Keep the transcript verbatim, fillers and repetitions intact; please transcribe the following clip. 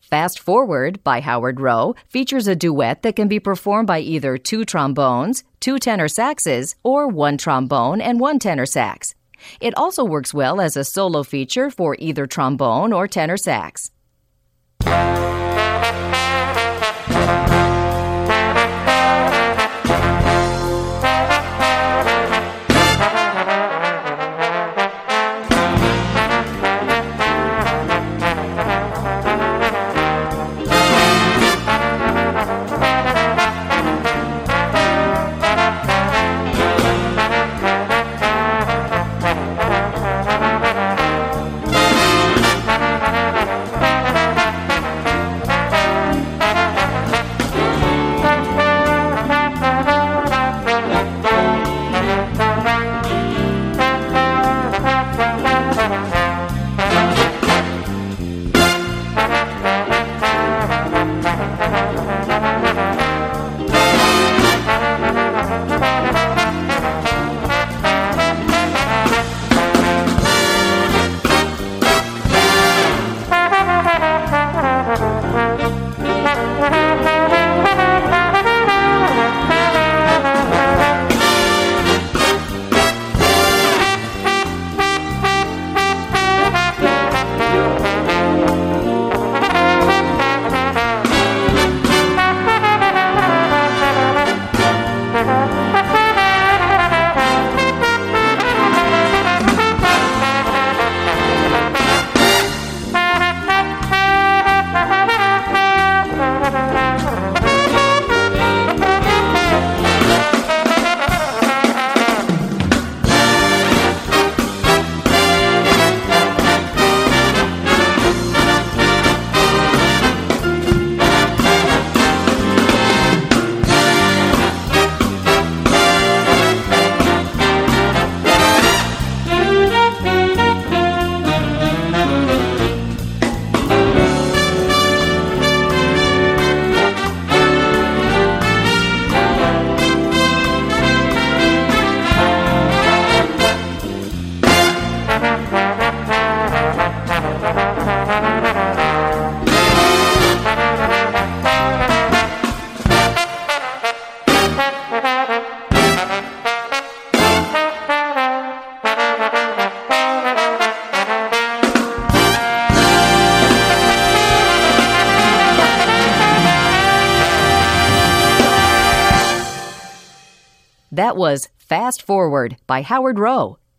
Fast Forward by Howard Rowe features a duet that can be performed by either two trombones, two tenor saxes, or one trombone and one tenor sax. It also works well as a solo feature for either trombone or tenor sax. That was Fast Forward by Howard Rowe.